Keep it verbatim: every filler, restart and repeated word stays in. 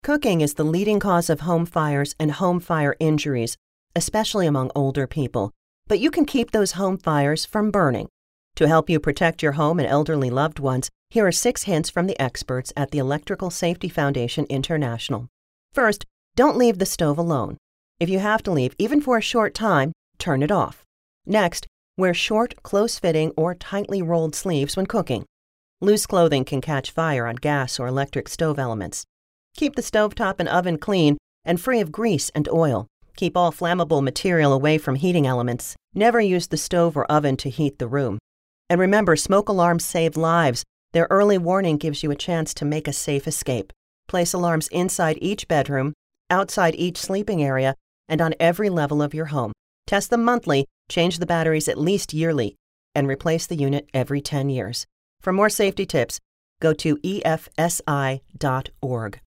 Cooking is the leading cause of home fires and home fire injuries, especially among older people. But you can keep those home fires from burning. To help you protect your home and elderly loved ones, here are six hints from the experts at the Electrical Safety Foundation International. First, don't leave the stove alone. If you have to leave, even for a short time, turn it off. Next, wear short, close-fitting, or tightly rolled sleeves when cooking. Loose clothing can catch fire on gas or electric stove elements. Keep the stovetop and oven clean and free of grease and oil. Keep all flammable material away from heating elements. Never use the stove or oven to heat the room. And remember, smoke alarms save lives. Their early warning gives you a chance to make a safe escape. Place alarms inside each bedroom, outside each sleeping area, and on every level of your home. Test them monthly, change the batteries at least yearly, and replace the unit every ten years. For more safety tips, go to E F S I dot org.